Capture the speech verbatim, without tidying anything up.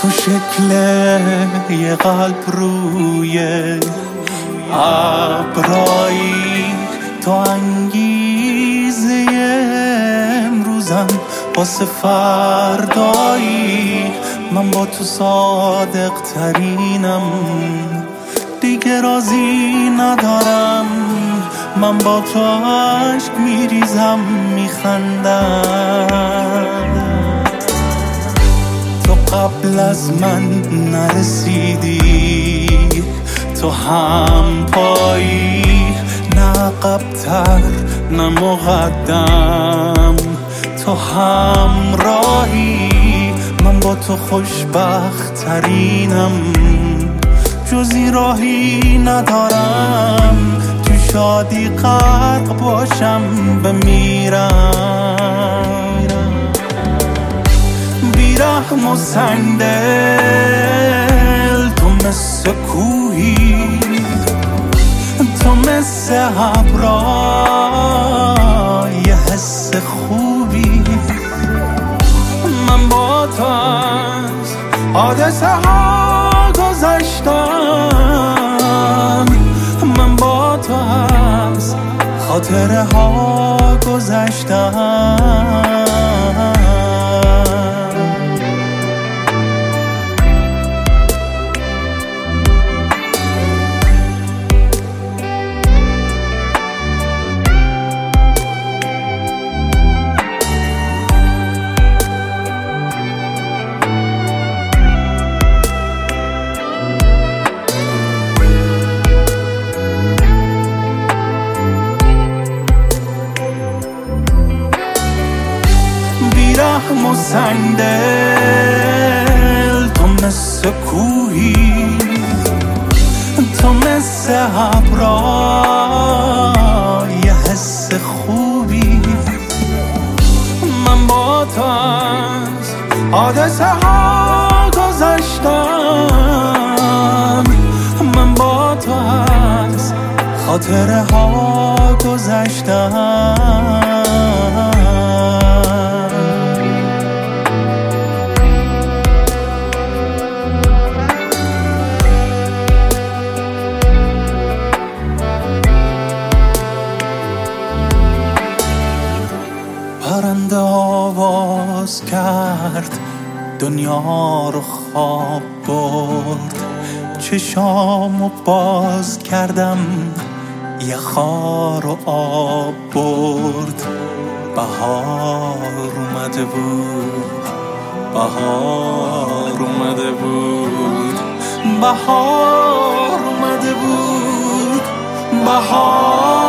تو شکل یه قلب روی ابرایی، تو انگیزه امروزم واسه فردایی. من با تو صادق ترینم، دیگه راضی ندارم. من با تو عشق میریزم میخندم. تو قبل از من نرسیدی، تو هم پایی، نه عقب‌تر نه مقدم، تو هم راهی. من با تو خوشبخت ترینم، جزی راهی ندارم. تو شادی غرق باشم بمیرم. بیرحم و سنگدل تو مثل کوهی، تو مثل ابرا یه حس خوبی. من با تو از حادثه ها گذشتم، من با تو از خاطره ها گذشتم. بیرحم و سنگدل تو مثل کوهی، تو مثل ابرا یه حس خوبی. من با تو از حادثه ها گذشتم، من با تو از خاطره ها گذشتم. پرنده آواز کرد، دنیا رو خواب برد. چشامو باز کردم، یه خار و آب برد. بهار اومده بود، بهار اومده بود، بهار اومده بود، بهار